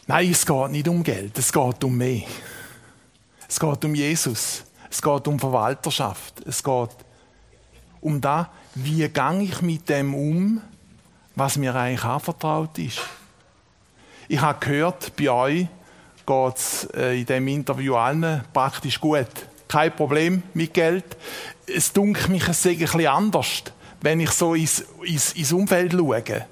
Nein, es geht nicht um Geld, es geht um mehr. Es geht um Jesus, es geht um Verwalterschaft, es geht um das, wie gehe ich mit dem um, was mir eigentlich anvertraut ist. Ich habe gehört, bei euch geht es in diesem Interview allen praktisch gut. Kein Problem mit Geld. Es dunkelt mich, es sei ein bisschen anders, wenn ich so ins Umfeld schaue.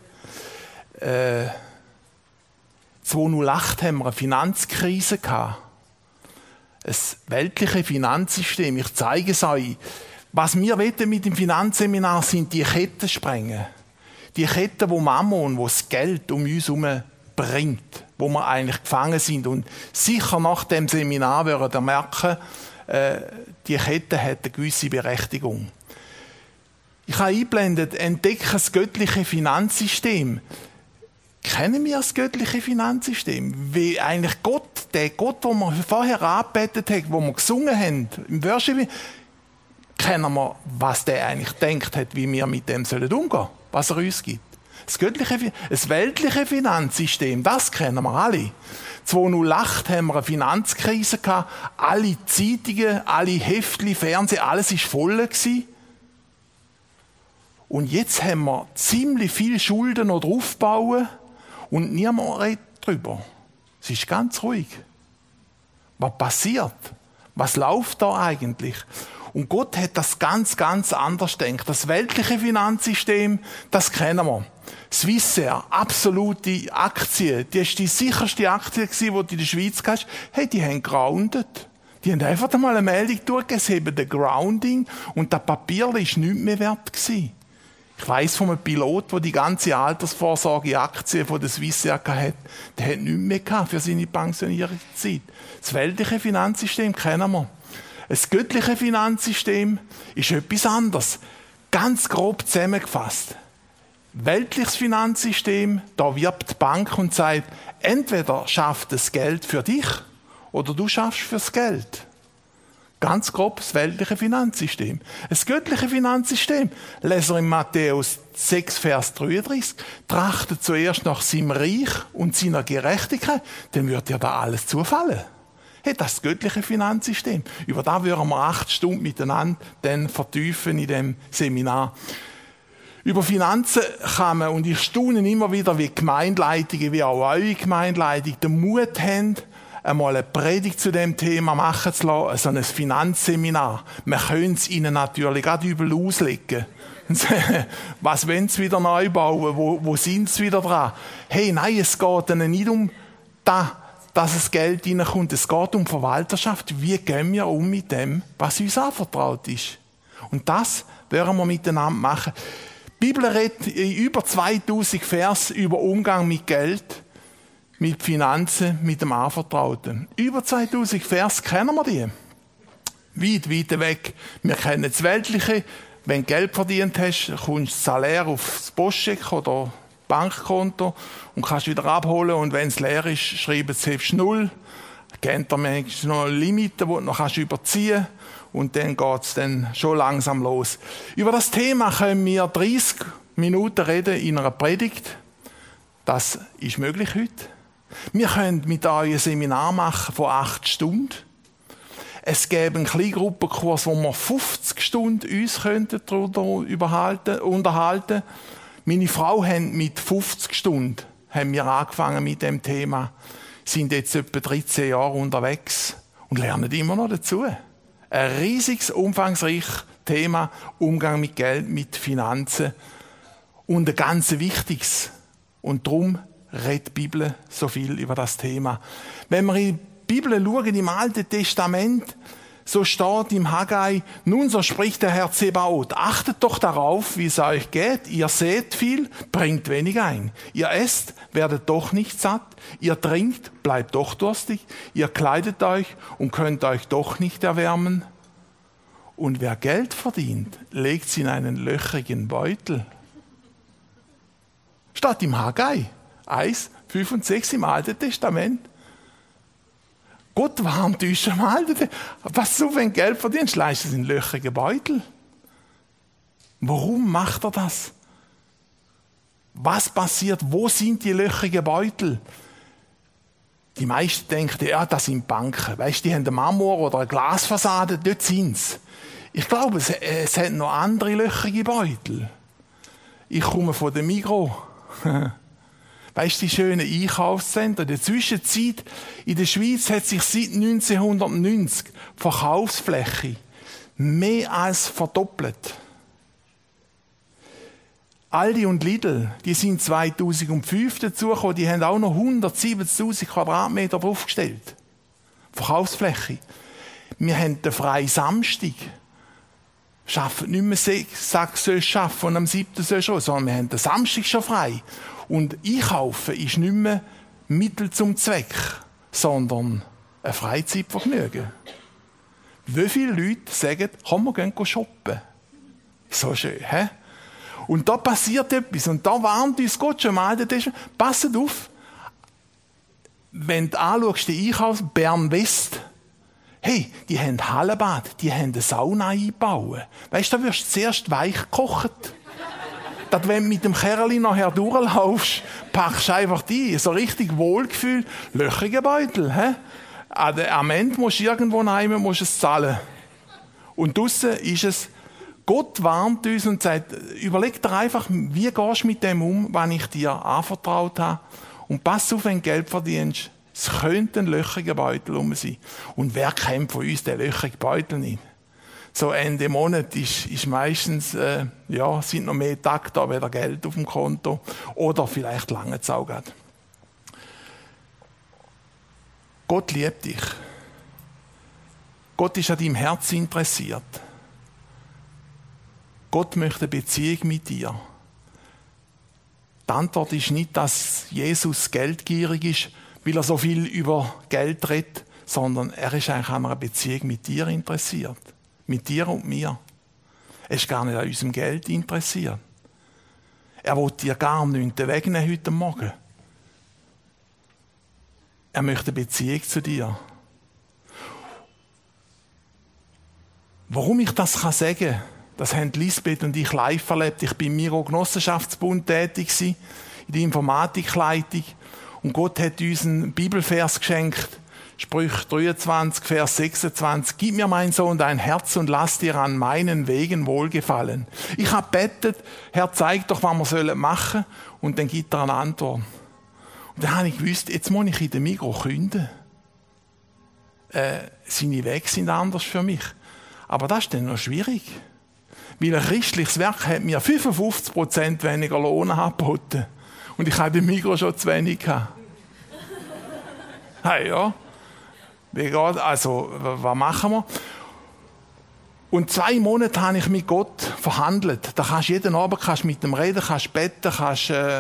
2008 haben wir eine Finanzkrise gehabt. Ein weltliches Finanzsystem. Ich zeige es euch. Was wir wollen mit dem Finanzseminar sind die Ketten sprengen. Die Ketten, wo Mammon, wo das Geld um uns herum bringt, wo wir eigentlich gefangen sind. Und sicher nach dem Seminar werden wir merken, die Kette hat eine gewisse Berechtigung. Ich habe eingeblendet, entdecke das göttliche Finanzsystem. Kennen wir das göttliche Finanzsystem? Wie eigentlich Gott, der Gott, den wir vorher angebetet haben, wo wir gesungen haben, im Worship, kennen wir, was der eigentlich denkt hat, wie wir mit dem umgehen sollen, was er uns gibt. Das weltliche Finanzsystem, das kennen wir alle. 2008 haben wir eine Finanzkrise gehabt, alle Zeitungen, alle Heftchen, Fernsehen, alles war voll gewesen. Und jetzt haben wir ziemlich viele Schulden noch draufgebaut und niemand redet darüber. Es ist ganz ruhig. Was passiert? Was läuft da eigentlich? Und Gott hat das ganz, ganz anders gedacht. Das weltliche Finanzsystem, das kennen wir. Swissair, absolute Aktie. Die ist die sicherste Aktie gewesen, die du in der Schweiz hast. Hey, die haben groundet. Die haben einfach einmal eine Meldung durchgegeben, sie haben den Grounding und das Papier war nichts mehr wert gewesen. Ich weiss von einem Pilot, der die ganze Altersvorsorge-Aktie von der Swissair hatte, der hat nichts mehr gehabt für seine Pensionierungszeit. Das weltliche Finanzsystem kennen wir. Das göttliche Finanzsystem ist etwas anderes. Ganz grob zusammengefasst. Weltliches Finanzsystem, da wirbt die Bank und sagt, entweder schafft das Geld für dich oder du schaffst fürs Geld. Ganz grob das weltliche Finanzsystem. Das göttliche Finanzsystem, lesen wir in Matthäus 6, Vers 33, trachtet zuerst nach seinem Reich und seiner Gerechtigkeit, dann wird dir da alles zufallen. Hey, das göttliche Finanzsystem. Über das würden wir 8 Stunden miteinander dann vertiefen in dem Seminar. Über Finanzen kann man, und ich staune immer wieder, wie Gemeindeleitungen, wie auch eure Gemeindeleitung den Mut haben, einmal eine Predigt zu dem Thema machen zu lassen, so ein Finanzseminar. Man könnte es ihnen natürlich gerade übel auslegen. Was wollen sie wieder neu bauen? Wo sind sie wieder dran? Hey, nein, es geht ihnen nicht um das, dass das Geld reinkommt. Es geht um Verwalterschaft. Wie gehen wir um mit dem, was uns anvertraut ist? Und das werden wir miteinander machen. Die Bibel redet in über 2000 Vers über Umgang mit Geld, mit Finanzen, mit dem Anvertrauten. Über 2000 Vers kennen wir die. Weit, weit weg. Wir kennen das Weltliche. Wenn du Geld verdient hast, kommst du das Salär aufs Postcheck oder Bankkonto und kannst wieder abholen. Und wenn es leer ist, schreiben sie 0. Kennt ihr manchmal noch Limiten, die du noch überziehen kannst. Und dann geht es dann schon langsam los. Über das Thema können wir 30 Minuten reden in einer Predigt. Das ist möglich heute. Wir können mit euch ein Seminar machen von 8 Stunden. Es gäbe einen Kleingruppenkurs, wo wir 50 Stunden uns darüber unterhalten. Meine Frau haben mit 50 Stunden angefangen mit dem Thema. Sind jetzt etwa 13 Jahre unterwegs und lernen immer noch dazu. Ein riesiges, umfangreiches Thema, Umgang mit Geld, mit Finanzen und ein ganz wichtiges. Und darum redet die Bibel so viel über das Thema. Wenn wir in die Bibel schauen, im Alten Testament, so steht im Haggai, nun so spricht der Herr Zebaoth, achtet doch darauf, wie es euch geht. Ihr seht viel, bringt wenig ein. Ihr esst, werdet doch nicht satt. Ihr trinkt, bleibt doch durstig. Ihr kleidet euch und könnt euch doch nicht erwärmen. Und wer Geld verdient, legt es in einen löchrigen Beutel. Statt im Haggai 1, 5 und 6 im Alten Testament. Gott warnt uns schon mal. Was du, wenn du Geld verdienst, leistest du in löchrigen Beutel. Warum macht er das? Was passiert? Wo sind die löchrigen Beutel? Die meisten denken, ja, das sind Banken. Weißt du, die haben eine Marmor- oder eine Glasfassade, dort sind sie. Ich glaube, es hat noch andere löcherige Beutel. Ich komme von der Migros. Weißt du, die schönen Einkaufszentren. In der Zwischenzeit in der Schweiz hat sich seit 1990 die Verkaufsfläche mehr als verdoppelt. Aldi und Lidl, die sind 2005 dazugekommen, die haben auch noch 170.000 Quadratmeter draufgestellt. Verkaufsfläche. Wir haben den freien Samstag. Schaffen nicht mehr 6 soll schaffen und am 7. soll schon, sondern wir haben den Samstag schon frei. Und Einkaufen ist nicht mehr Mittel zum Zweck, sondern ein Freizeitvergnügen. Wie viele Leute sagen, komm, wir gehen shoppen. So schön, hä? Und da passiert etwas. Und da warnt uns Gott schon mal. Passt auf, wenn du anschaust, die Einkaufs Bern-West, hey, die haben Hallenbad, die haben eine Sauna eingebaut. Weißt du, da wirst du zuerst weich gekocht. Dass wenn du mit dem Kerli nachher durchlaufst, packst du einfach die. So richtig Wohlgefühl, löcherige Beutel. He? Am Ende musst du irgendwo rein, musst es zahlen. Und draussen ist es, Gott warnt uns und sagt, überleg dir einfach, wie gehst du mit dem um, was ich dir anvertraut habe. Und pass auf, wenn du Geld verdienst. Es könnte ein löcheriger Beutel rum sein. Und wer kennt von uns den löcherigen Beutel nicht? So Ende Monat ist meistens, sind noch mehr Tage da, weder Geld auf dem Konto. Oder vielleicht lange es auch geht. Gott liebt dich. Gott ist an deinem Herz interessiert. Gott möchte eine Beziehung mit dir. Die Antwort ist nicht, dass Jesus geldgierig ist, weil er so viel über Geld redet, sondern er ist eigentlich an einer Beziehung mit dir interessiert. Mit dir und mir. Er ist gar nicht an unserem Geld interessiert. Er will dir gar nichts wegnehmen heute Morgen. Er möchte eine Beziehung zu dir. Warum ich das sagen kann, das haben Lisbeth und ich live erlebt. Ich bin im Miro Genossenschaftsbund tätig gewesen, in der Informatikleitung. Und Gott hat uns einen Bibelvers geschenkt. Sprüche 23, Vers 26. Gib mir, mein Sohn, dein Herz und lass dir an meinen Wegen wohlgefallen. Ich habe gebetet, Herr, zeig doch, was wir machen sollen. Und dann gibt er eine Antwort. Und dann habe ich gewusst, jetzt muss ich in der Migros kündigen. Seine Wege sind anders für mich. Aber das ist dann noch schwierig. Weil ein christliches Werk hat mir 55% weniger Lohn angeboten. Und ich hatte im Migros schon zu wenig gehabt. Hey, ja. Also, was machen wir? Und 2 Monate habe ich mit Gott verhandelt. Da kannst du jeden Abend mit ihm reden, kannst beten, kann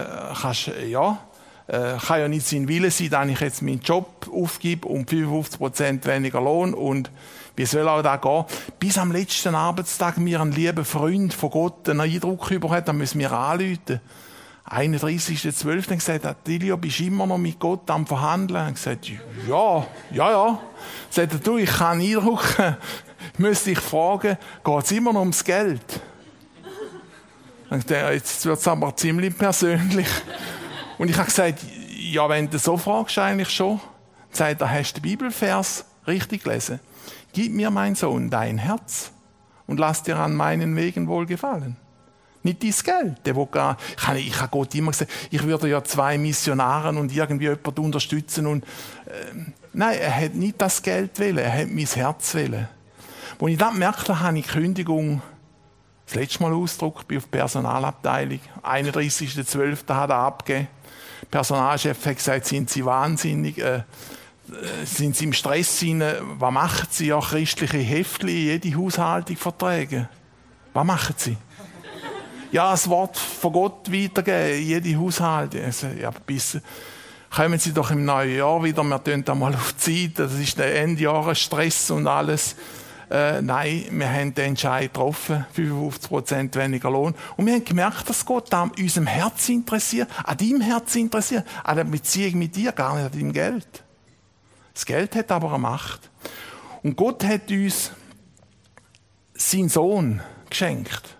ja nicht sein Wille sein, dass ich jetzt meinen Job aufgebe und 55% weniger Lohn. Und wie soll auch das gehen? Bis am letzten Arbeitstag mir ein lieber Freund von Gott einen Eindruck bekommen hat, dann müssen wir anrufen. 31.12. gesagt, Attilio, bist du immer noch mit Gott am Verhandeln? Ich gesagt, ja. Sagt du, ich kann Eindruck, ich müsste dich fragen, geht es immer noch ums Geld? Ich dachte, jetzt wird es aber ziemlich persönlich. Und ich habe gesagt, ja, wenn du so fragst, eigentlich schon. Sagt er, hast du den Bibelvers richtig gelesen? Gib mir, mein Sohn, dein Herz und lass dir an meinen Wegen wohlgefallen. Nicht dein Geld. Ich habe Gott immer gesagt, ich würde ja 2 Missionaren und irgendwie jemanden unterstützen. Und, nein, er hat nicht das Geld wollen, er hat mein Herz wollen. Als ich das gemerkt habe ich die Kündigung das letzte Mal ausgedruckt, bin auf die Personalabteilung. 31.12. hat er abgegeben. Der Personalchef hat gesagt, sind Sie wahnsinnig, sind Sie im Stress hinein, was machen Sie? Ja, christliche Heftchen, jede Haushaltung verträge. Was machen Sie? Ja, das Wort von Gott weitergeben, jede Haushaltung. Also, ja, kommen Sie doch im neuen Jahr wieder, wir tun da mal auf die Zeit, das ist der Endjahresstress und alles. Nein, wir haben den Entscheid getroffen, 55% weniger Lohn. Und wir haben gemerkt, dass Gott an unserem Herz interessiert, an deinem Herz interessiert, an der Beziehung mit dir, gar nicht an deinem Geld. Das Geld hat aber eine Macht. Und Gott hat uns seinen Sohn geschenkt.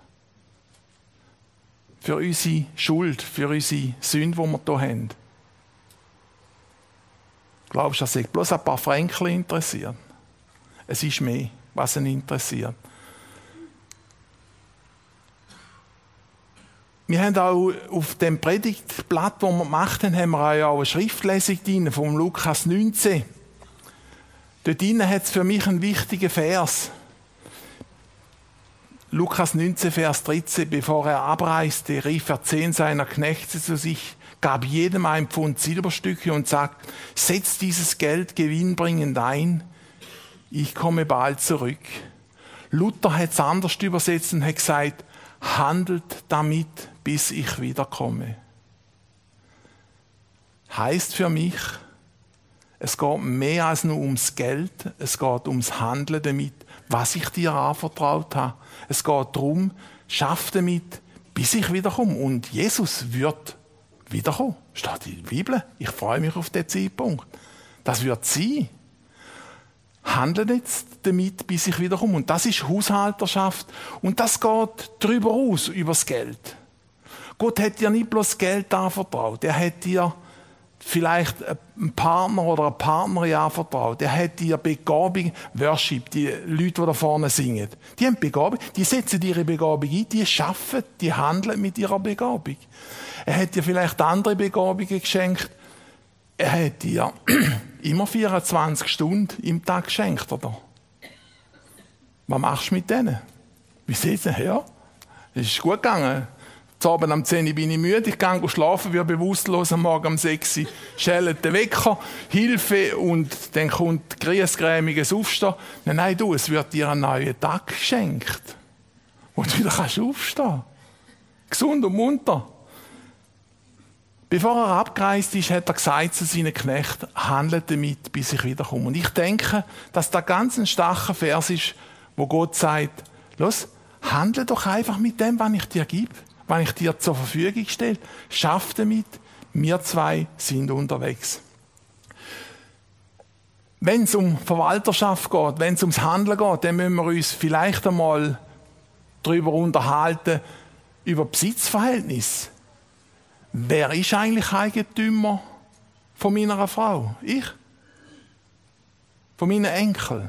Für unsere Schuld, für unsere Sünde, die wir hier haben. Glaubst du, dass sich bloß ein paar Fränkli interessiert? Es ist mehr, was ihn interessiert. Wir haben auch auf dem Predigtblatt, das wir gemacht haben, wir auch eine Schriftlesung drin, vom Lukas 19. Dort drin hat es für mich einen wichtigen Vers. Lukas 19, Vers 13. Bevor er abreiste, rief er 10 seiner Knechte zu sich, gab jedem ein Pfund Silberstücke und sagt, setzt dieses Geld gewinnbringend ein, ich komme bald zurück. Luther hat es anders übersetzt und hat gesagt, handelt damit, bis ich wiederkomme. Heißt für mich, es geht mehr als nur ums Geld, es geht ums Handeln damit, was ich dir anvertraut habe. Es geht darum, schaff damit, bis ich wiederkomme. Und Jesus wird wiederkommen. Steht in der Bibel. Ich freue mich auf den Zeitpunkt. Das wird sein. Handle jetzt damit, bis ich wiederkomme. Und das ist Haushalterschaft. Und das geht darüber aus, über das Geld. Gott hat dir nicht bloß Geld anvertraut. Er hat dir vielleicht einen Partner oder eine Partnerin anvertraut. Er hat dir Begabung, Worship, die Leute, die da vorne singen. Die haben Begabung, die setzen ihre Begabung ein, die arbeiten, die handeln mit ihrer Begabung. Er hat dir vielleicht andere Begabungen geschenkt. Er hat dir immer 24 Stunden im Tag geschenkt, oder? Was machst du mit denen? Wie sieht es her? Es ist gut gegangen. Abend am 10 Uhr bin ich müde, ich gehe schlafen, werde bewusstlos, am Morgen um 6 Uhr schellt der Wecker, Hilfe und dann kommt griesgrämiges Aufstehen. Nein, du, es wird dir ein neuer Tag geschenkt, wo du wieder aufstehen kannst. Gesund und munter. Bevor er abgereist ist, hat er gesagt zu seinen Knechten, handelt damit, bis ich wiederkomme. Und ich denke, dass da ganz ein starker Vers ist, wo Gott sagt, los, handle doch einfach mit dem, was ich dir gebe. Was ich dir zur Verfügung stelle, schaff damit, wir zwei sind unterwegs. Wenn es um Verwalterschaft geht, wenn es ums Handeln geht, dann müssen wir uns vielleicht einmal darüber unterhalten, über Besitzverhältnis. Wer ist eigentlich Eigentümer von meiner Frau? Ich? Von meinen Enkeln?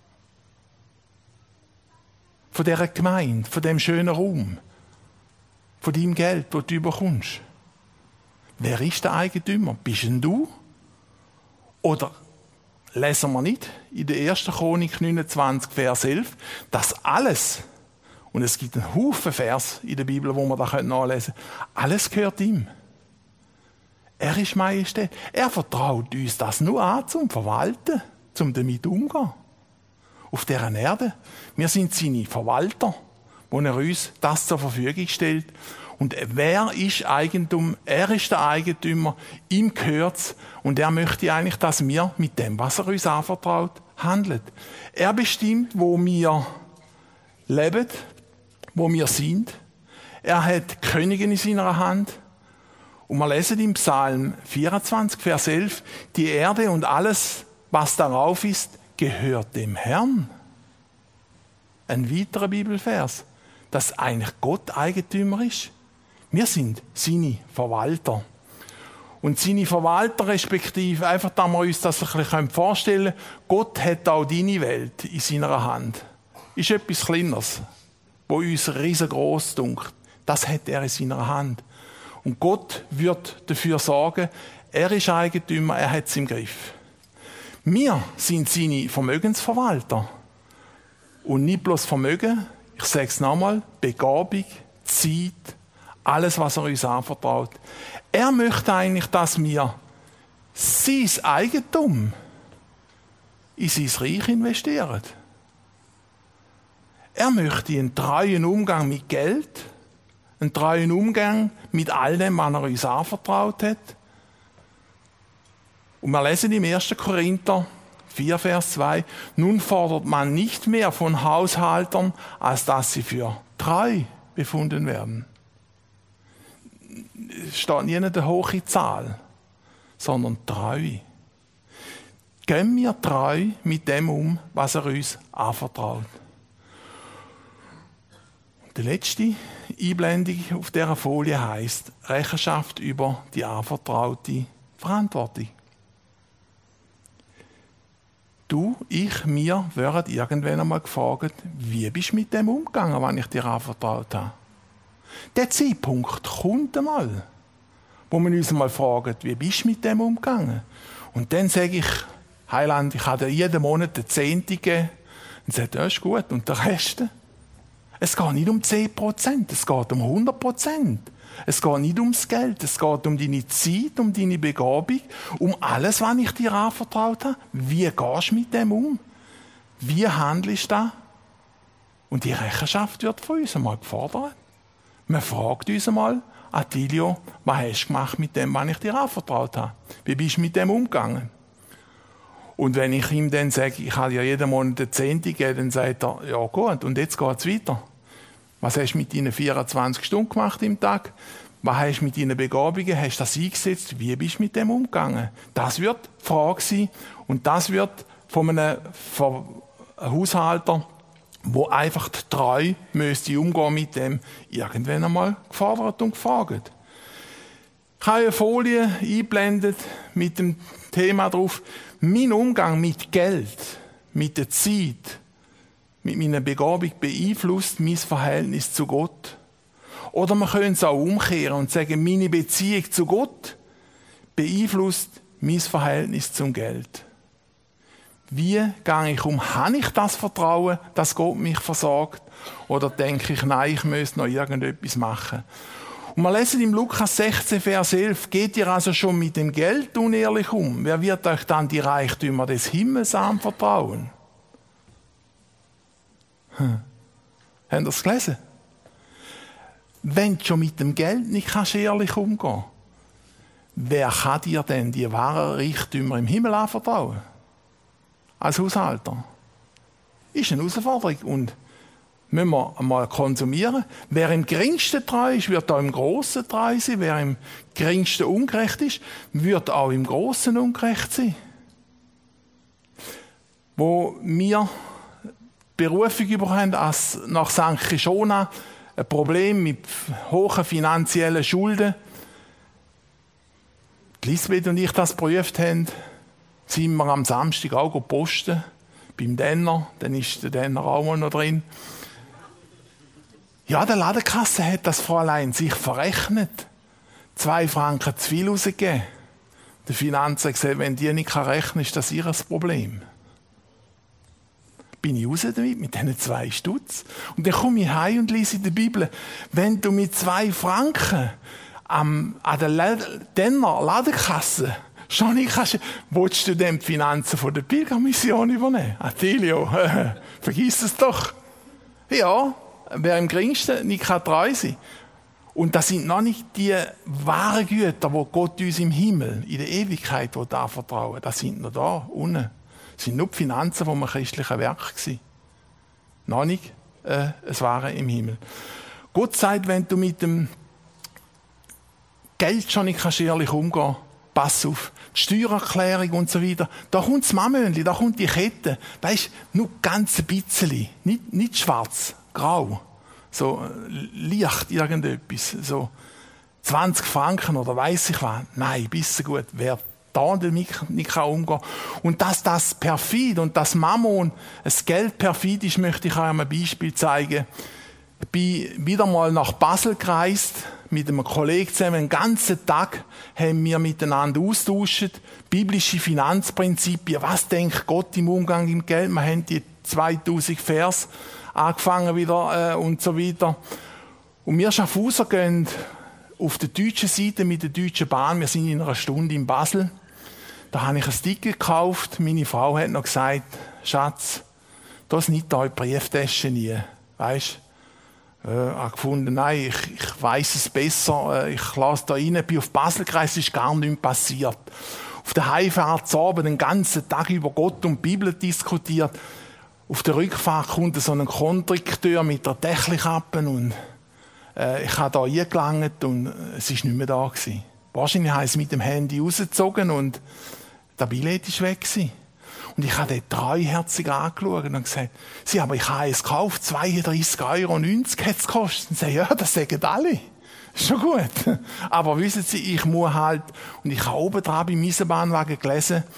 Von dieser Gemeinde, von dem schönen Raum? Von deinem Geld, das du bekommst. Wer ist der Eigentümer? Bist denn du? Oder lesen wir nicht in der 1. Chronik 29, Vers 11, dass alles, und es gibt einen Haufen Vers in der Bibel, wo man da nachlesen können, alles gehört ihm. Er ist Majestät. Er vertraut uns das nur an, zum Verwalten, zum damit umgehen. Auf dieser Erde. Wir sind seine Verwalter, wo er uns das zur Verfügung stellt. Und wer ist Eigentum? Er ist der Eigentümer, ihm gehört's. Und er möchte eigentlich, dass wir mit dem, was er uns anvertraut, handeln. Er bestimmt, wo wir leben, wo wir sind. Er hat Königin in seiner Hand. Und wir lesen im Psalm 24, Vers 11, die Erde und alles, was darauf ist, gehört dem Herrn. Ein weiterer Bibelvers, dass eigentlich Gott Eigentümer ist. Wir sind seine Verwalter. Und seine Verwalter respektive, einfach da wir uns das ein bisschen vorstellen können, Gott hat auch deine Welt in seiner Hand. Ist etwas Kleines, wo uns riesengroß dunkt. Das hat er in seiner Hand. Und Gott wird dafür sorgen, er ist Eigentümer, er hat es im Griff. Wir sind seine Vermögensverwalter. Und nicht bloß Vermögen, ich sage es nochmal, Begabung, Zeit, alles, was er uns anvertraut. Er möchte eigentlich, dass wir sein Eigentum in sein Reich investieren. Er möchte einen treuen Umgang mit Geld, einen treuen Umgang mit all dem, was er uns anvertraut hat. Und wir lesen im 1. Korinther 4, Vers 2, nun fordert man nicht mehr von Haushaltern, als dass sie für treu befunden werden. Es steht nie eine hohe Zahl, sondern treu. Gehen wir treu mit dem um, was er uns anvertraut. Die letzte Einblendung auf dieser Folie heisst Rechenschaft über die anvertraute Verantwortung. ich mir werde irgendwann einmal gefragt, wie bist du mit dem umgegangen, was ich dir anvertraut habe? Der Zeitpunkt kommt einmal, wo man uns mal fragt, wie bist du mit dem umgegangen? Und dann sage ich, Heiland, ich habe dir jeden Monat den 10. gegeben. Und sagt, das ist gut. Und der Rest? Es geht nicht um 10%, es geht um 100%. Es geht nicht ums Geld, es geht um deine Zeit, um deine Begabung, um alles, was ich dir anvertraut habe. Wie gehst du mit dem um? Wie handelst du da? Und die Rechenschaft wird von uns einmal gefordert. Man fragt uns einmal, Attilio, was hast du gemacht mit dem, was ich dir anvertraut habe? Wie bist du mit dem umgegangen? Und wenn ich ihm dann sage, ich habe ja jeden Monat den 10. gegeben, dann sagt er, ja gut, und jetzt geht es weiter. Was hast du mit deinen 24 Stunden gemacht im Tag? Was hast du mit deinen Begabungen? Hast du das eingesetzt? Wie bist du mit dem umgegangen? Das wird die Frage sein. Und das wird von einem Haushalter, der einfach treu müsste umgehen mit dem, irgendwann einmal gefordert und gefragt. Ich habe eine Folie eingeblendet mit dem Thema drauf. Mein Umgang mit Geld, mit der Zeit, mit meiner Begabung beeinflusst mein Verhältnis zu Gott. Oder man könnte es auch umkehren und sagen, meine Beziehung zu Gott beeinflusst mein Verhältnis zum Geld. Wie gehe ich um? Habe ich das Vertrauen, dass Gott mich versorgt? Oder denke ich, nein, ich müsste noch irgendetwas machen? Und wir lesen im Lukas 16, Vers 11, geht ihr also schon mit dem Geld unehrlich um? Wer wird euch dann die Reichtümer des Himmels anvertrauen? Habt ihr das gelesen? Wenn du schon mit dem Geld nicht kannst ehrlich umgehen, wer kann dir denn die wahren Reichtümer im Himmel anvertrauen? Als Haushalter. Ist eine Herausforderung und müssen wir einmal konsumieren. Wer im Geringsten treu ist, wird auch im Grossen treu sein. Wer im Geringsten ungerecht ist, wird auch im Grossen ungerecht sein. Wo wir Berufung bekommen als nach St. Kishona ein Problem mit hohen finanziellen Schulden. Lisbeth und ich das geprüft haben, sind wir am Samstag auch posten beim Denner. Dann ist der Denner auch noch drin. Ja, der Ladenkasse hat das Fräulein sich verrechnet. 2 Franken zu viel rausgegeben. Der Finanzer hat gesagt, wenn die nicht rechnen kann, ist das ihr Problem. Bin ich raus damit, mit diesen 2 Stutz. Und dann komme ich heim und lese in der Bibel, wenn du mit 2 Franken an der Denner Ladenkasse schon nicht kannst, willst du denn die Finanzen von der Pilgermission übernehmen? Attilio, vergiss es doch. Ja, wer im Geringsten nicht treu sein kann. Und das sind noch nicht die wahren Güter, die Gott uns im Himmel, in der Ewigkeit anvertrauen. Das sind noch da, unten. Das sind nur die Finanzen vom christlichen Werk gewesen. Noch nicht es Wahre im Himmel. Gott sagt, wenn du mit dem Geld schon nicht ehrlich umgehen kannst, pass auf, die Steuererklärung und so weiter, da kommt das Mammöhnchen, da kommt die Kette. Weisst, nur ganz ein bisschen. Nicht schwarz, grau. So leicht irgendetwas. So 20 Franken oder weiss ich was. Nein, bisschen gut. Wer da damit nicht umgehen kann. Und dass das perfid und das Mammon, das Geld perfid ist, möchte ich euch ein Beispiel zeigen. Ich bin wieder mal nach Basel gereist, mit einem Kollegen zusammen. Den ganzen Tag haben wir miteinander austauscht. Biblische Finanzprinzipien. Was denkt Gott im Umgang mit Geld? Wir haben die 2000 Vers angefangen wieder und so weiter. Und wir Schaffhauser gehen auf der deutschen Seite mit der Deutschen Bahn. Wir sind in einer Stunde in Basel. Da habe ich ein Ticket gekauft. Meine Frau hat noch gesagt, Schatz, das nicht da in die Brieftasche nie. Weisst? Habe gefunden, nein, ich weiss es besser. Ich lasse da rein. Bin auf Basel gereist, ist gar nichts passiert. Auf der Heimfahrt zu Abend den ganzen Tag über Gott und die Bibel diskutiert. Auf der Rückfahrt kommt so ein Kondukteur mit der Dächelkappe und ich habe da eingelangt und es war nicht mehr da gewesen. Wahrscheinlich habe ich es mit dem Handy rausgezogen und der Billett war weg gewesen. Und ich habe den treuherzig angeschaut und gesagt, sie, aber ich habe es gekauft, 32,90 € hat es gekostet. Und sie, ja, das sagen alle. Ist schon gut. Aber wissen Sie, ich muss halt, und ich habe oben dran beim Eisenbahnwagen gelesen,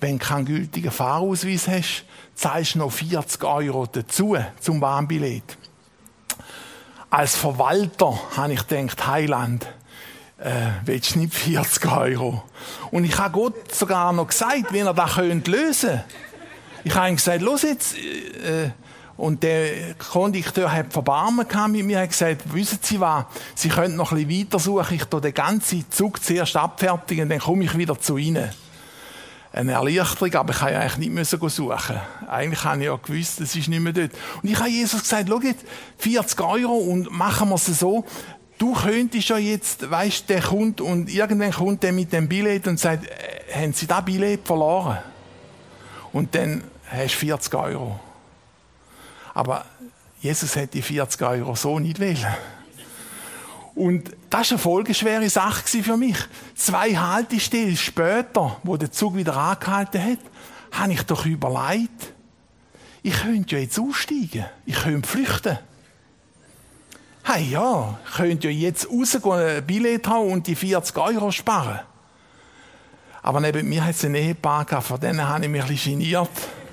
wenn du keinen gültigen Fahrausweis hast, zahlst du noch 40 € dazu zum Bahnbillett. Als Verwalter habe ich gedacht, Heiland, willst du nicht 40 €? Und ich habe Gott sogar noch gesagt, wie er das lösen könnte. Ich habe ihm gesagt, los jetzt. Und der Kondukteur hat Verbarmen mit mir, hat gesagt, wissen Sie was, Sie können noch ein bisschen weiter suchen, ich tue den ganzen Zug zuerst abfertigen, dann komme ich wieder zu Ihnen. Eine Erleichterung, aber ich musste eigentlich nicht suchen. Eigentlich habe ich ja gewusst, es ist nicht mehr dort. Und ich habe Jesus gesagt, schau jetzt, 40 € und machen wir es so, du könntest ja jetzt, weisst, der kommt und irgendwann kommt der mit dem Billett und sagt, haben Sie das Billett verloren? Und dann hast du 40 €. Aber Jesus hätte die 40 € so nicht wollen. Und das war eine folgeschwere Sache für mich. 2 Haltestellen später, wo der Zug wieder angehalten hat, habe ich doch überlegt, ich könnte ja jetzt aussteigen, ich könnte flüchten. Hey ja, ich könnte ja jetzt rausgehen, ein Billett haben und die 40 € sparen. Aber neben mir hat es ein Ehepaar gehabt, von denen habe ich mich ein bisschen geniert.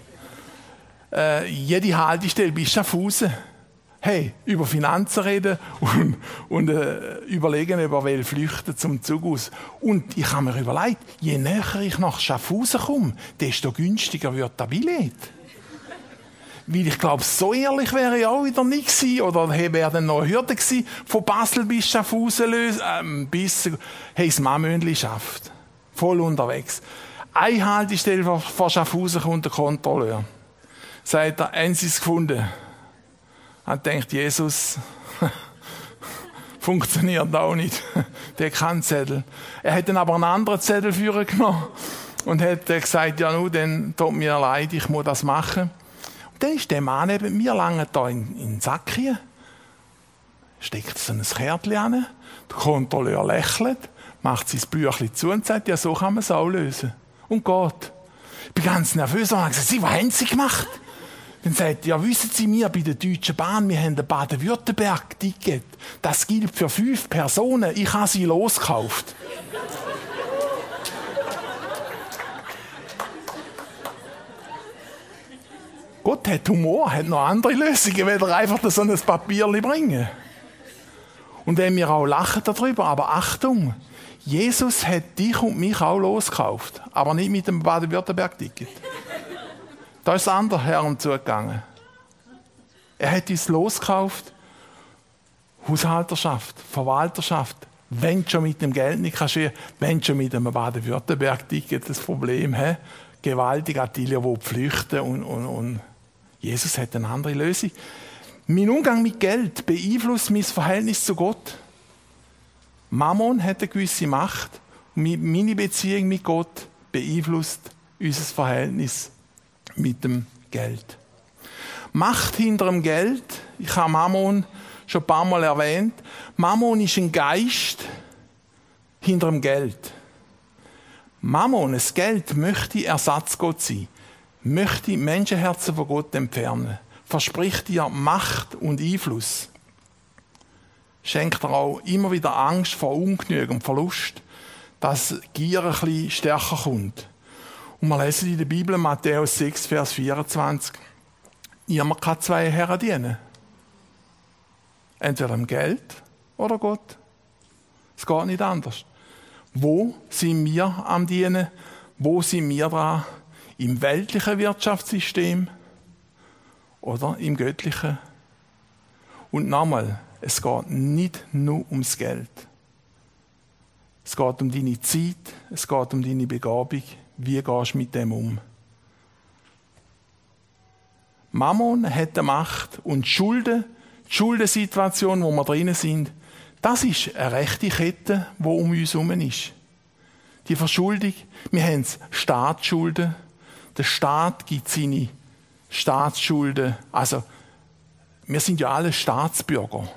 Jede Haltestelle bis Schaffhausen. Hey, über Finanzen reden und überlegen, ob er flüchten zum Zug aus. Und ich habe mir überlegt, je näher ich nach Schaffhausen komme, desto günstiger wird das Billett. Weil ich glaube, so ehrlich wäre ich auch wieder nicht gewesen. Oder wäre dann noch eine Hürde gewesen, von Basel bis Schaffhausen lösen, bis das Mammöhnli schafft. Voll unterwegs. Eine Haltestelle vor Schaffhausen kommt der Kontrolleur. Sagt er, haben Sie es gefunden? Er denkt, Jesus, funktioniert auch nicht. Der kann Zettel. Er hat dann aber einen anderen Zettel für ihn genommen und hat gesagt, ja nun, dann tut mir leid, ich muss das machen. Und dann ist der Mann neben mir lange da in den Sack hier, steckt so ein Kärtchen an, der Kontrolleur lächelt, macht sein Büchlein zu und sagt, ja, so kann man es auch lösen. Und geht. Ich bin ganz nervös und habe gesagt, Sie, was haben Sie gemacht? Dann sagt er, ja, wissen Sie, wir bei der Deutschen Bahn, wir haben ein Baden-Württemberg-Ticket. Das gilt für 5 Personen. Ich habe sie losgekauft. Gott hat Humor, hat noch andere Lösungen, weil er einfach so ein Papierchen bringen. Und wenn wir auch lachen darüber, aber Achtung, Jesus hat dich und mich auch losgekauft, aber nicht mit dem Baden-Württemberg-Ticket. Da ist es anders Herrn zugegangen. Er hat uns losgekauft, Haushalterschaft, Verwalterschaft. Wenn du schon mit dem Geld nicht kannst, wenn du schon mit dem Baden-Württemberg-Ticket das Problem hast, gewaltig Attilio, die flüchten und Jesus hat eine andere Lösung. Mein Umgang mit Geld beeinflusst mein Verhältnis zu Gott. Mammon hat eine gewisse Macht und meine Beziehung mit Gott beeinflusst unser Verhältnis mit dem Geld. Macht hinter dem Geld, ich habe Mammon schon ein paar Mal erwähnt, Mammon ist ein Geist hinter dem Geld. Mammon, das Geld, möchte Ersatzgott sein, möchte Menschenherzen von Gott entfernen, verspricht dir Macht und Einfluss, schenkt dir auch immer wieder Angst vor Ungenüge und Verlust, dass Gier ein bisschen stärker kommt. Und wir lesen in der Bibel, Matthäus 6, Vers 24. Niemand kann 2 Herren dienen. Entweder dem Geld oder Gott. Es geht nicht anders. Wo sind wir am Dienen? Wo sind wir dran? Im weltlichen Wirtschaftssystem oder im göttlichen? Und nochmal, es geht nicht nur ums Geld. Es geht um deine Zeit, es geht um deine Begabung. Wie gehst du mit dem um? Mammon hat die Macht und die Schuldensituation, wo wir drinnen sind, das ist eine rechte Kette, die um uns herum ist. Die Verschuldung, wir haben Staatsschulden. Der Staat gibt seine Staatsschulden. Also, wir sind ja alle Staatsbürger.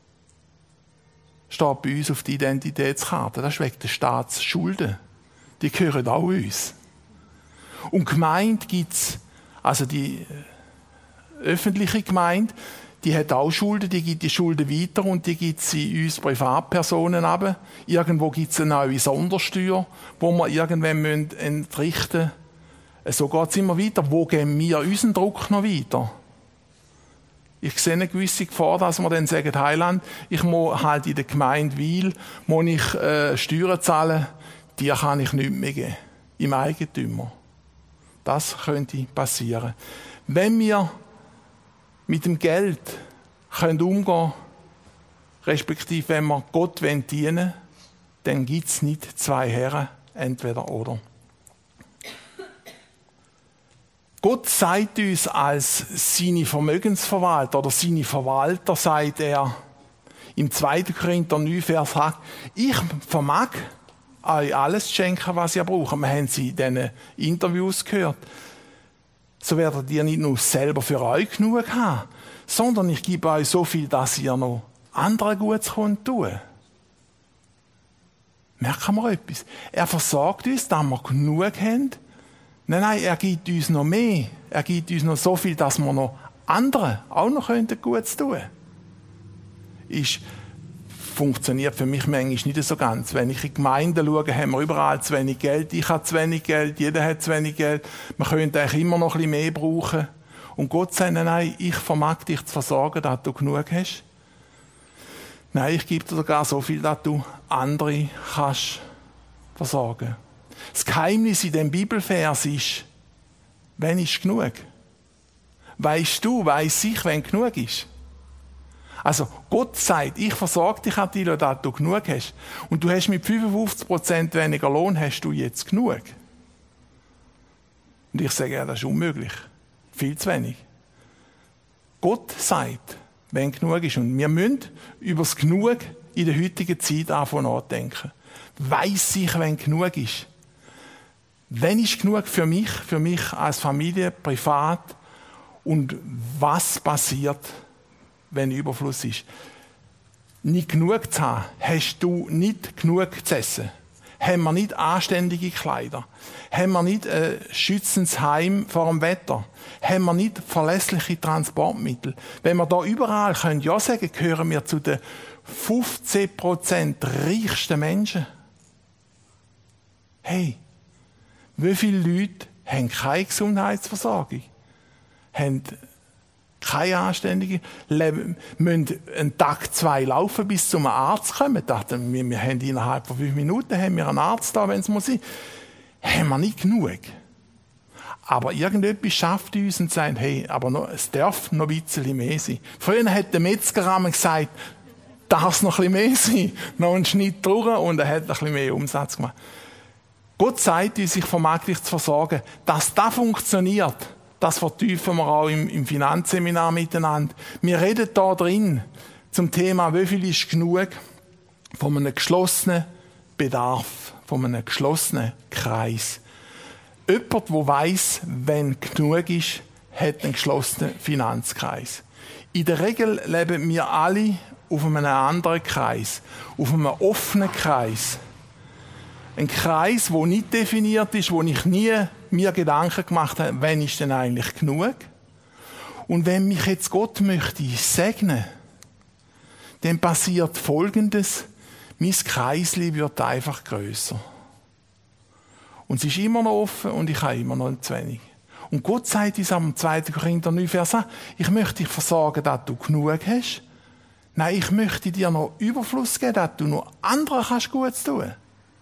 Steht bei uns auf die Identitätskarte. Das ist wegen der Staatsschulden. Die gehören auch uns. Und Gemeinde gibt es, also die öffentliche Gemeinde, die hat auch Schulden, die gibt die Schulden weiter und die gibt sie uns Privatpersonen ab. Irgendwo gibt es eine neue Sondersteuer, wo wir irgendwann entrichten müssen. So geht es immer weiter. Wo geben wir unseren Druck noch weiter? Ich sehe eine gewisse Gefahr, dass wir dann sagen, Heiland, ich muss halt in der Gemeinde Wil, muss ich Steuern zahlen, die kann ich nicht mehr geben. Im Eigentümer. Das könnte passieren. Wenn wir mit dem Geld umgehen können, respektive wenn wir Gott dienen wollen, dann gibt es nicht zwei Herren, entweder oder. Gott sagt uns als seine Vermögensverwalter oder seine Verwalter, sagt er im 2. Korinther 9, Vers 8, ich vermag euch alles zu schenken, was ihr braucht. Wir haben sie in diesen Interviews gehört. So werdet ihr nicht nur selber für euch genug haben, sondern ich gebe euch so viel, dass ihr noch anderen Gutes tun könnt. Merken wir etwas? Er versorgt uns, dass wir genug haben. Nein, er gibt uns noch mehr. Er gibt uns noch so viel, dass wir noch anderen auch noch Gutes tun können. Funktioniert für mich manchmal nicht so ganz. Wenn ich in Gemeinden schaue, haben wir überall zu wenig Geld. Ich habe zu wenig Geld, jeder hat zu wenig Geld. Man könnte eigentlich immer noch ein bisschen mehr brauchen. Und Gott sagt, nein, ich vermag dich zu versorgen, dass du genug hast. Nein, ich gebe dir sogar so viel, dass du andere kannst versorgen. Das Geheimnis in dem Bibelvers ist, wenn ist genug? Weißt du, weiss ich, wenn genug ist? Also Gott sagt, ich versorge dich, Attila, dass du genug hast. Und du hast mit 55% weniger Lohn, hast du jetzt genug. Und ich sage, ja, das ist unmöglich. Viel zu wenig. Gott sagt, wenn genug ist. Und wir müssen über das Genug in der heutigen Zeit anfangen nachdenken. Weiss ich, wenn genug ist? Wenn ist genug für mich als Familie, privat? Und was passiert, wenn Überfluss ist? Nicht genug zu haben, hast du nicht genug zu essen? Haben wir nicht anständige Kleider? Haben wir nicht ein schützendes Heim vor dem Wetter? Haben wir nicht verlässliche Transportmittel? Wenn wir da überall können ja sagen, gehören wir zu den 15% reichsten Menschen. Hey, wie viele Leute haben keine Gesundheitsversorgung? Haben keine anständige, müssen einen Tag 2 laufen, bis zum Arzt kommen. Dachten wir haben innerhalb von 5 Minuten haben wir einen Arzt da, wenn es muss sein. Haben wir nicht genug. Aber irgendetwas schafft uns und sagt, hey, aber noch, es darf noch ein bisschen mehr sein. Früher hat der Metzger einmal gesagt, darf es noch ein bisschen mehr sein. Noch einen Schnitt drüber und er hat ein bisschen mehr Umsatz gemacht. Gott sagt uns, ich vermag dich zu versorgen. Dass das funktioniert, das vertiefen wir auch im Finanzseminar miteinander. Wir reden da drin zum Thema, wie viel ist genug von einem geschlossenen Bedarf, von einem geschlossenen Kreis. Jemand, der weiss, wenn genug ist, hat einen geschlossenen Finanzkreis. In der Regel leben wir alle auf einem anderen Kreis, auf einem offenen Kreis. Ein Kreis, der nicht definiert ist, wo ich nie mir Gedanken gemacht habe, wann ist denn eigentlich genug? Und wenn mich jetzt Gott möchte segnen, dann passiert Folgendes: Mein Kreisli wird einfach grösser. Und es ist immer noch offen und ich habe immer noch zu wenig. Und Gott sagt uns am 2. Korinther 9, Vers 8, ich möchte dich versorgen, dass du genug hast. Nein, ich möchte dir noch Überfluss geben, dass du noch anderen kannst Gutes tun.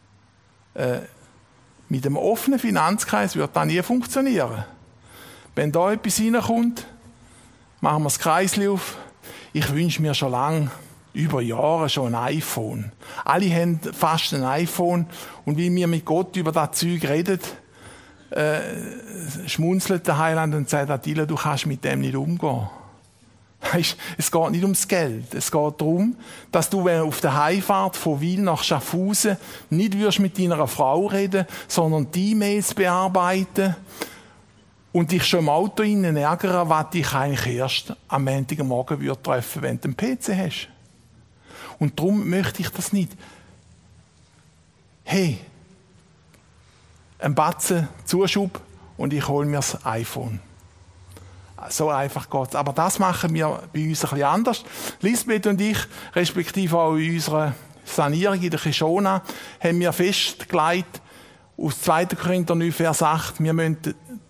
Mit einem offenen Finanzkreis wird das nie funktionieren. Wenn da etwas reinkommt, machen wir das Kreisli auf. Ich wünsche mir schon lange, über Jahre schon ein iPhone. Alle haben fast ein iPhone. Und wie wir mit Gott über das Zeug reden, schmunzelt der Heiland und sagt, Attila, du kannst mit dem nicht umgehen. Es geht nicht ums Geld. Es geht darum, dass du, wenn du auf der Heimfahrt von Wil nach Schaffhausen nicht würdest mit deiner Frau reden, sondern die E-Mails bearbeiten und dich schon im Auto innen ärgern, was dich eigentlich erst am Montagmorgen treffen würde, wenn du einen PC hast. Und darum möchte ich das nicht. Hey, ein Batzen Zuschub und ich hole mir das iPhone. So einfach geht's. Aber das machen wir bei uns ein bisschen anders. Lisbeth und ich, respektive auch in unserer Sanierung in der Kishona, haben wir festgelegt, aus 2. Korinther 9, Vers 8, wir müssen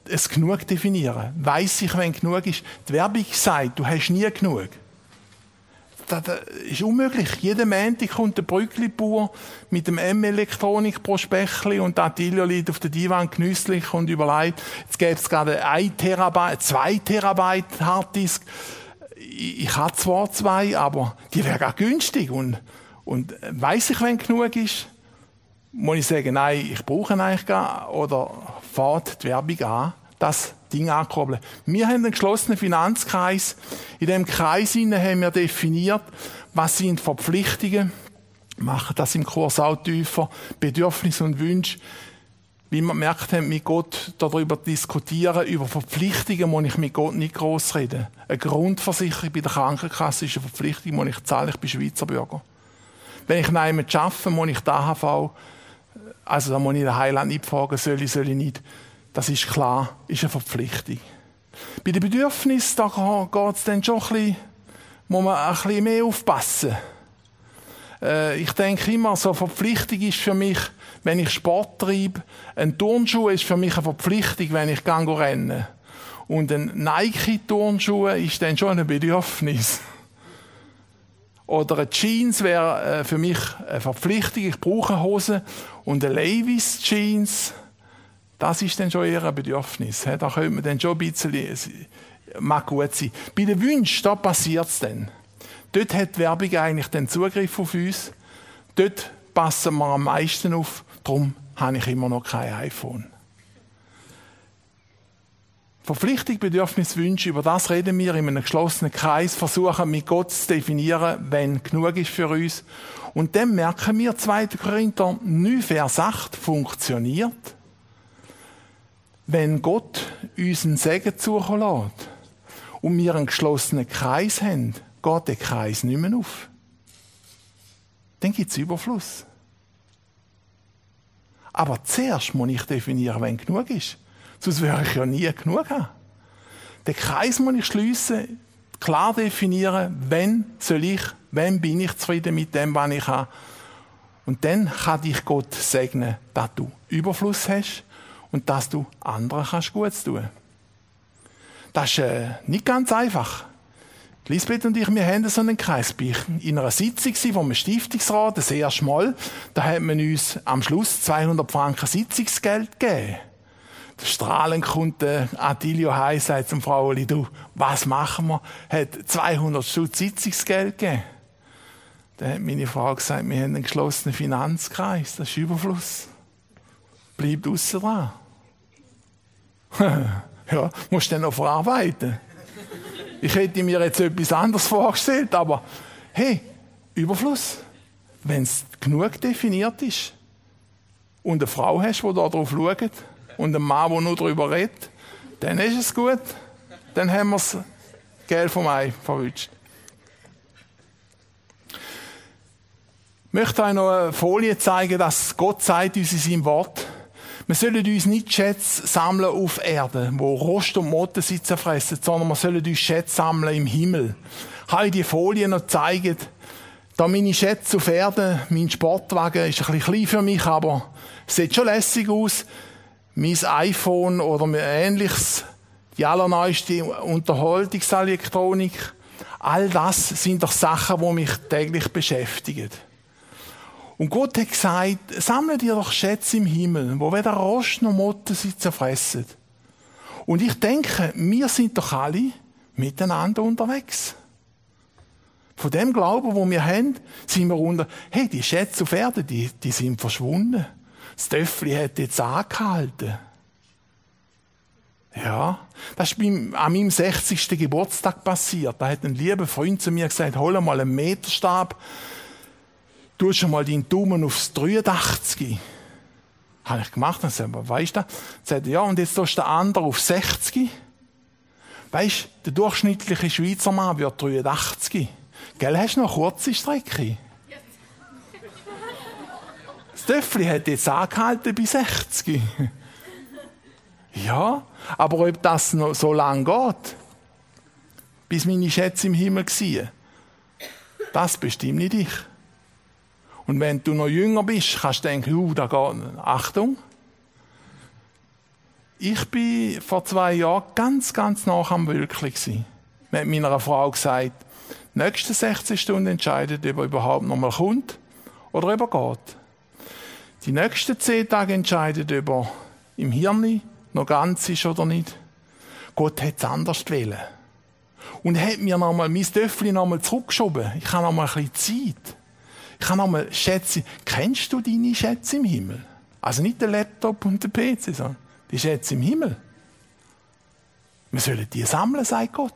es genug definieren. Weiss ich, wenn genug ist. Die Werbung sagt, du hast nie genug. Das ist unmöglich. Jeden Montag kommt der Brückli-Bauer mit dem M-Elektronik-Prospektli und der Attilio liegt auf der Divan genüsslich und überlegt, jetzt gäbe es gerade 1 Terabyte, 2 Terabyte Harddisk. Ich habe zwar 2, aber die wären gar günstig. Und weiss ich, wenn genug ist, muss ich sagen, nein, ich brauche ihn eigentlich gar, oder fährt die Werbung an, das Ding ankurbeln. Wir haben einen geschlossenen Finanzkreis. In diesem Kreis haben wir definiert, was sind Verpflichtungen, machen das im Kurs auch tiefer, Bedürfnisse und Wünsche. Wie wir gemerkt haben, mit Gott darüber diskutieren, über Verpflichtungen muss ich mit Gott nicht gross reden. Eine Grundversicherung bei der Krankenkasse ist eine Verpflichtung, die ich zahle, ich bin Schweizer Bürger. Wenn ich nein arbeite, muss ich die AHV, also da muss ich den Heiland nicht fragen, soll ich nicht. Das ist klar, ist eine Verpflichtung. Bei den Bedürfnissen, da geht es dann schon ein bisschen, muss man ein bisschen mehr aufpassen. Ich denke immer, so eine Verpflichtung ist für mich, wenn ich Sport treibe, ein Turnschuh ist für mich eine Verpflichtung, wenn ich renne. Und ein Nike-Turnschuh ist dann schon ein Bedürfnis. Oder eine Jeans wäre für mich eine Verpflichtung, ich brauche Hosen. Und eine Levi's Jeans, das ist dann schon eher ein Bedürfnis. Da könnte man dann schon ein bisschen, mag gut sein. Bei den Wünschen, da passiert es dann. Dort hat die Werbung eigentlich den Zugriff auf uns. Dort passen wir am meisten auf. Darum habe ich immer noch kein iPhone. Verpflichtung, Bedürfnis, Wünsche, über das reden wir in einem geschlossenen Kreis, versuchen mit Gott zu definieren, wenn genug ist für uns. Und dann merken wir, 2. Korinther 9, Vers 8 funktioniert, wenn Gott uns einen Segen zukommen lässt und wir einen geschlossenen Kreis haben, geht der Kreis nicht mehr auf. Dann gibt es Überfluss. Aber zuerst muss ich definieren, wenn genug ist. Sonst würde ich ja nie genug haben. Den Kreis muss ich schliessen, klar definieren, wenn bin ich zufrieden mit dem, was ich habe. Und dann kann dich Gott segnen, dass du Überfluss hast und dass du anderen kannst Gutes tun. Das ist nicht ganz einfach. Lisbeth und ich, wir haben so einen Kreis. Ich war in einer Sitzung vom Stiftungsrat, das erste Mal. Da hat man uns am Schluss 200 Franken Sitzungsgeld gegeben. Der strahlend kommt Attilio heim, sagt zum Fraueli, du, was machen wir? Hat 200 Stutz Sitzungsgeld gegeben. Dann hat meine Frau gesagt, wir haben einen geschlossenen Finanzkreis, das ist Überfluss. Bleibt aussen dran. Ja, musst du dann noch verarbeiten. Ich hätte mir jetzt etwas anderes vorgestellt, aber hey, Überfluss. Wenn es genug definiert ist und eine Frau hast, die da drauf schaut und einen Mann, der nur darüber redet, dann ist es gut. Dann haben wir das Geld vom Ei verwünscht. Ich möchte euch noch eine Folie zeigen, dass Gott sagt uns in seinem Wort, wir sollen uns nicht Schätze sammeln auf Erde, wo Rost und Motten sie zerfressen, sondern wir sollen uns Schätze sammeln im Himmel. Ich habe die Folie noch gezeigt. Da meine Schätze auf Erde, mein Sportwagen ist ein bisschen klein für mich, aber sieht schon lässig aus. Mein iPhone oder Ähnliches, die allerneueste Unterhaltungselektronik, all das sind doch Sachen, die mich täglich beschäftigen. Und Gott hat gesagt, sammle dir doch Schätze im Himmel, wo weder Rost noch Motten sie zerfressen. Und ich denke, wir sind doch alle miteinander unterwegs. Von dem Glauben, wo wir haben, sind wir hey, die Schätze auf Erde, die sind verschwunden. Das Töffli hat jetzt angehalten. Ja, das ist an meinem 60. Geburtstag passiert. Da hat ein lieber Freund zu mir gesagt, hol mal einen Meterstab, tu schon mal deinen Daumen aufs 83. Habe ich gemacht. Dann sagte er, weißt du? Sagte ja, und jetzt tust du den anderen auf 60. Weißt du, der durchschnittliche Schweizer Mann wird 83. Gell, hast du noch eine kurze Strecke? Das Töffli hat jetzt angehalten bei 60. Ja, aber ob das noch so lange geht, bis meine Schätze im Himmel waren, das bestimmt nicht ich. Und wenn du noch jünger bist, kannst du denken, da geht, Achtung. Ich bin vor 2 Jahren ganz nah am Wölkli gsi. Wir haben meiner Frau gesagt, die nächsten 16 Stunden entscheidet, ob er überhaupt noch mal kommt oder ob er geht. Die nächsten 10 Tage entscheidet, ob er im Hirn noch ganz ist oder nicht. Gott hat es anders gewählt. Und hat mir mein Töffel noch mal zurückgeschoben. Ich habe noch mal ein bisschen Zeit. Ich habe noch mal Schätze. Kennst du deine Schätze im Himmel? Also nicht den Laptop und den PC, sondern die Schätze im Himmel. Wir sollen die sammeln, sagt Gott.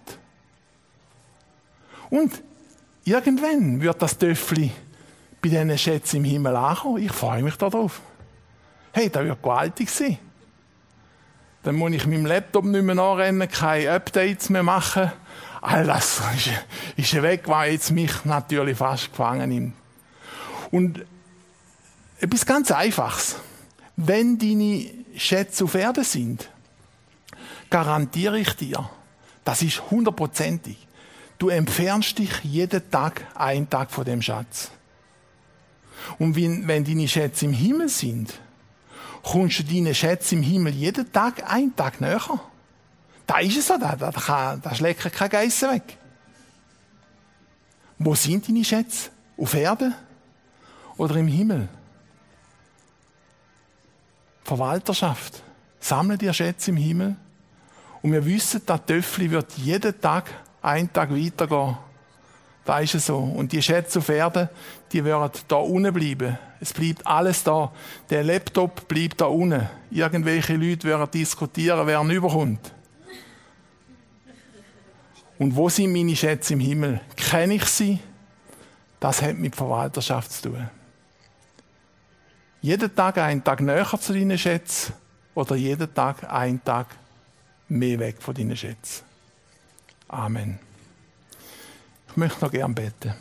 Und irgendwann wird das Töffel bei diesen Schätzen im Himmel ankommen. Ich freue mich darauf. Hey, das wird gewaltig sein. Dann muss ich meinem Laptop nicht mehr nachrennen, keine Updates mehr machen. All das ist weg, weil jetzt mich natürlich fast gefangen nimmt. Und etwas ganz Einfaches. Wenn deine Schätze auf Erde sind, garantiere ich dir, das ist 100%. Du entfernst dich jeden Tag einen Tag von dem Schatz. Und wenn deine Schätze im Himmel sind, kommst du deine Schätze im Himmel jeden Tag einen Tag näher. Da ist es so, da schlägt kein Geissen weg. Wo sind deine Schätze? Auf Erde oder im Himmel? Verwalterschaft. Sammle dir Schätze im Himmel. Und wir wissen, das Töffel wird jeden Tag einen Tag weitergehen. Da ist es so. Und die Schätze auf Erde, die werden da unten bleiben. Es bleibt alles da. Der Laptop bleibt da unten. Irgendwelche Leute werden diskutieren, wer ihn überkommt. Und wo sind meine Schätze im Himmel? Kenne ich sie? Das hat mit Verwalterschaft zu tun. Jeden Tag einen Tag näher zu deinen Schätzen oder jeden Tag einen Tag mehr weg von deinen Schätzen. Amen. Ich möchte noch gerne beten.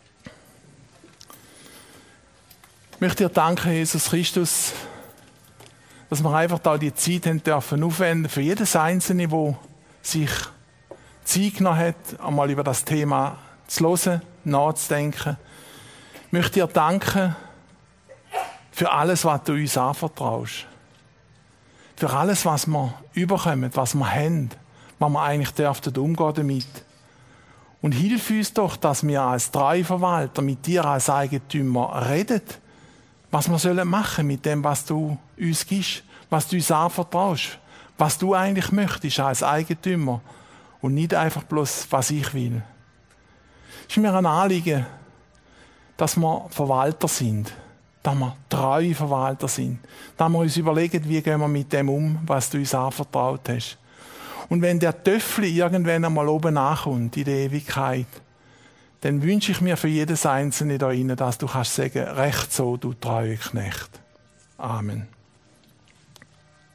Ich möchte dir danken, Jesus Christus, dass wir einfach da die Zeit haben dürfen aufwenden für jedes Einzelne, der sich Zeit genommen hat, einmal über das Thema zu hören, nachzudenken. Ich möchte dir danken für alles, was du uns anvertraust. Für alles, was wir überkommen, was wir haben, was wir eigentlich dürften umgehen damit. Und hilf uns doch, dass wir als Treuverwalter mit dir als Eigentümer reden, was wir machen sollen mit dem, was du uns gibst, was du uns anvertraust, was du eigentlich möchtest als Eigentümer und nicht einfach bloß, was ich will. Es ist mir ein Anliegen, dass wir Verwalter sind, dass wir treue Verwalter sind, dass wir uns überlegen, wie gehen wir mit dem um, was du uns anvertraut hast. Und wenn der Töffel irgendwann einmal oben ankommt, in der Ewigkeit, dann wünsche ich mir für jedes Einzelne da rein, dass du kannst sagen, recht so, du treue Knecht. Amen.